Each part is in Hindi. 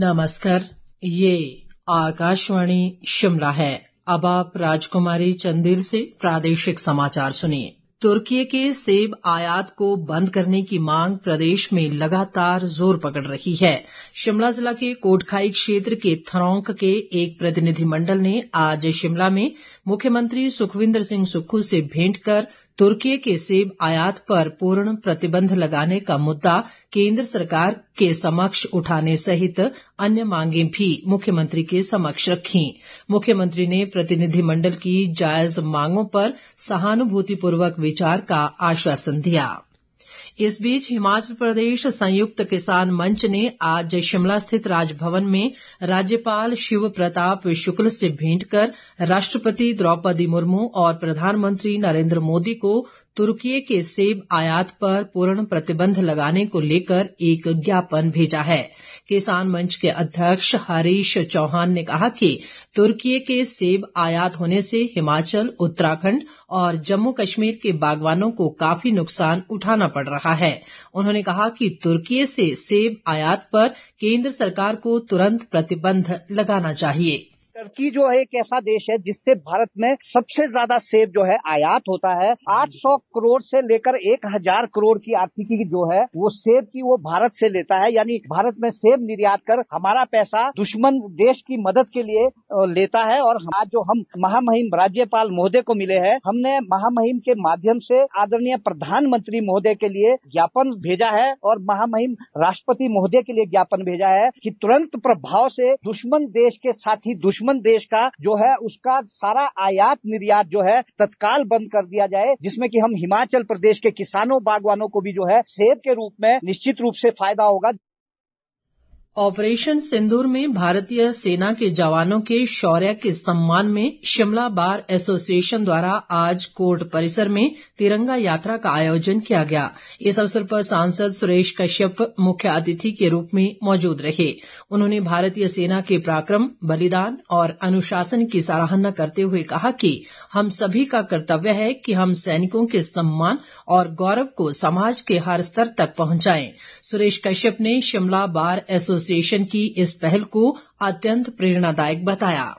नमस्कार, ये आकाशवाणी शिमला है। अब आप राजकुमारी चंदेल से प्रादेशिक समाचार सुनिए। तुर्की के सेब आयात को बंद करने की मांग प्रदेश में लगातार जोर पकड़ रही है। शिमला जिला के कोटखाई क्षेत्र के थरौंक के एक प्रतिनिधिमंडल ने आज शिमला में मुख्यमंत्री सुखविंदर सिंह सुक्खू से भेंट कर तुर्की के सेब आयात पर पूर्ण प्रतिबंध लगाने का मुद्दा केंद्र सरकार के समक्ष उठाने सहित अन्य मांगें भी मुख्यमंत्री के समक्ष रखीं। मुख्यमंत्री ने प्रतिनिधिमंडल की जायज मांगों पर सहानुभूतिपूर्वक विचार का आश्वासन दिया। इस बीच हिमाचल प्रदेश संयुक्त किसान मंच ने आज शिमला स्थित राजभवन में राज्यपाल शिव प्रताप शुक्ल से भेंट कर राष्ट्रपति द्रौपदी मुर्मू और प्रधानमंत्री नरेंद्र मोदी को तुर्की के सेब आयात पर पूर्ण प्रतिबंध लगाने को लेकर एक ज्ञापन भेजा है। किसान मंच के अध्यक्ष हरीश चौहान ने कहा कि तुर्की के सेब आयात होने से हिमाचल, उत्तराखंड और जम्मू कश्मीर के बागवानों को काफी नुकसान उठाना पड़ रहा है। उन्होंने कहा कि तुर्की से सेब आयात पर केंद्र सरकार को तुरंत प्रतिबंध लगाना चाहिए। टर्की जो है एक ऐसा देश है जिससे भारत में सबसे ज्यादा सेब जो है आयात होता है। 800 करोड़ से लेकर 1000 करोड़ की आर्थिकी जो है वो सेब की वो भारत से लेता है। यानी भारत में सेब निर्यात कर हमारा पैसा दुश्मन देश की मदद के लिए लेता है। और आज जो हम महामहिम राज्यपाल महोदय को मिले हैं, हमने महामहिम के माध्यम से आदरणीय प्रधानमंत्री महोदय के लिए ज्ञापन भेजा है और महामहिम राष्ट्रपति महोदय के लिए ज्ञापन भेजा है कि तुरंत प्रभाव से दुश्मन देश के साथी दुश्मन देश का जो है उसका सारा आयात निर्यात जो है तत्काल बंद कर दिया जाए, जिसमें कि हम हिमाचल प्रदेश के किसानों बागवानों को भी जो है सेब के रूप में निश्चित रूप से फायदा होगा। ऑपरेशन सिंदूर में भारतीय सेना के जवानों के शौर्य के सम्मान में शिमला बार एसोसिएशन द्वारा आज कोर्ट परिसर में तिरंगा यात्रा का आयोजन किया गया। इस अवसर पर सांसद सुरेश कश्यप मुख्य अतिथि के रूप में मौजूद रहे। उन्होंने भारतीय सेना के पराक्रम, बलिदान और अनुशासन की सराहना करते हुए कहा कि हम सभी का कर्तव्य है कि हम सैनिकों के सम्मान और गौरव को समाज के हर स्तर तक पहुंचाएं। सुरेश कश्यप ने शिमला बार एसोसिएशन की इस पहल को अत्यंत प्रेरणादायक बताया।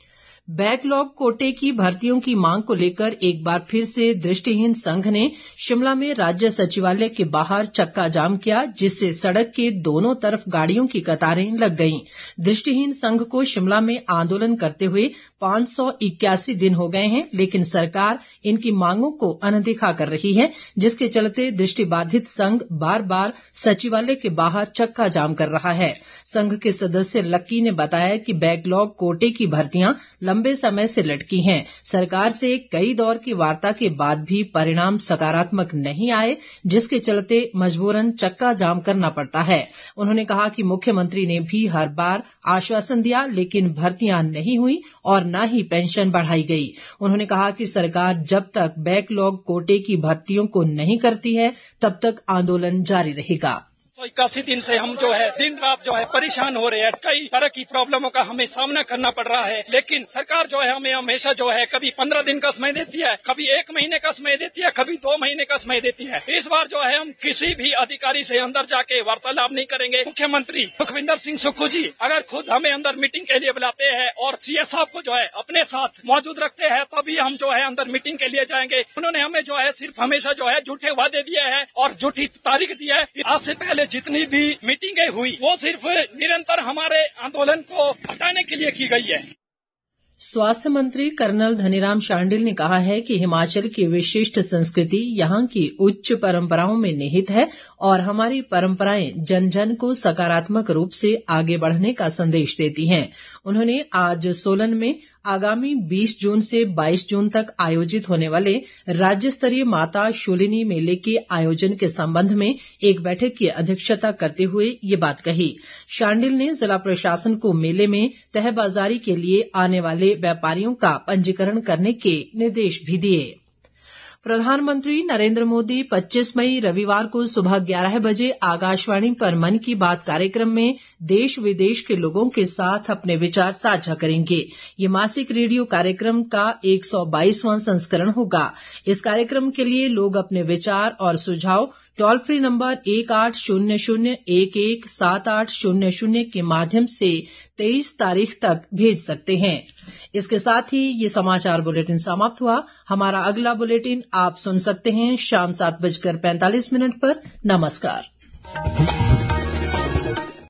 बैकलॉग कोटे की भर्तियों की मांग को लेकर एक बार फिर से दृष्टिहीन संघ ने शिमला में राज्य सचिवालय के बाहर चक्का जाम किया, जिससे सड़क के दोनों तरफ गाड़ियों की कतारें लग गईं। दृष्टिहीन संघ को शिमला में आंदोलन करते हुए 581 दिन हो गए हैं, लेकिन सरकार इनकी मांगों को अनदेखा कर रही है, जिसके चलते दृष्टिबाधित संघ बार बार सचिवालय के बाहर चक्का जाम कर रहा है। संघ के सदस्य लक्की ने बताया कि बैकलॉग कोटे की भर्तियां लंबे समय से लटकी हैं। सरकार से कई दौर की वार्ता के बाद भी परिणाम सकारात्मक नहीं आए, जिसके चलते मजबूरन चक्का जाम करना पड़ता है। उन्होंने कहा कि मुख्यमंत्री ने भी हर बार आश्वासन दिया, लेकिन भर्तियां नहीं हुई और न ही पेंशन बढ़ाई गई। उन्होंने कहा कि सरकार जब तक बैकलॉग कोटे की भर्तियों को नहीं करती है, तब तक आंदोलन जारी रहेगा। 81 दिन से हम जो है दिन रात जो है परेशान हो रहे हैं। कई तरह की प्रॉब्लमों का हमें सामना करना पड़ रहा है, लेकिन सरकार जो है हमें हमेशा जो है कभी 15 दिन का समय देती है, कभी 1 महीने का समय देती है, कभी 2 महीने का समय देती है। इस बार जो है हम किसी भी अधिकारी से अंदर जाके वार्तालाप नहीं करेंगे। मुख्यमंत्री सुखविंदर सिंह सुक्खू जी अगर खुद हमें अंदर मीटिंग के लिए बुलाते हैं और सीएस साहब को जो है अपने साथ मौजूद रखते हैं, तभी हम जो है अंदर मीटिंग के लिए जाएंगे। उन्होंने हमें जो है सिर्फ हमेशा जो है झूठे वादे दिए हैं और झूठी तारीख दी है। आज से पहले जितनी भी मीटिंगें हुई वो सिर्फ निरंतर हमारे आंदोलन को हटाने के लिए की गई है। स्वास्थ्य मंत्री कर्नल धनीराम शांडिल ने कहा है कि हिमाचल की विशिष्ट संस्कृति यहाँ की उच्च परंपराओं में निहित है और हमारी परंपराएं जन जन को सकारात्मक रूप से आगे बढ़ने का संदेश देती हैं। उन्होंने आज सोलन में आगामी 20 जून से 22 जून तक आयोजित होने वाले राज्य स्तरीय माता शूलिनी मेले के आयोजन के संबंध में एक बैठक की अध्यक्षता करते हुए ये बात कही। शांडिल ने जिला प्रशासन को मेले में तहबाजारी के लिए आने वाले व्यापारियों का पंजीकरण करने के निर्देश भी दिए। प्रधानमंत्री नरेंद्र मोदी 25 मई रविवार को सुबह 11 बजे आकाशवाणी पर मन की बात कार्यक्रम में देश विदेश के लोगों के साथ अपने विचार साझा करेंगे। ये मासिक रेडियो कार्यक्रम का 122वां संस्करण होगा। इस कार्यक्रम के लिए लोग अपने विचार और सुझाव टोल फ्री नंबर 1800-117800 के माध्यम से 23 तारीख तक भेज सकते हैं। इसके साथ ही ये समाचार बुलेटिन समाप्त हुआ। हमारा अगला बुलेटिन आप सुन सकते हैं शाम 7:45 पर। नमस्कार।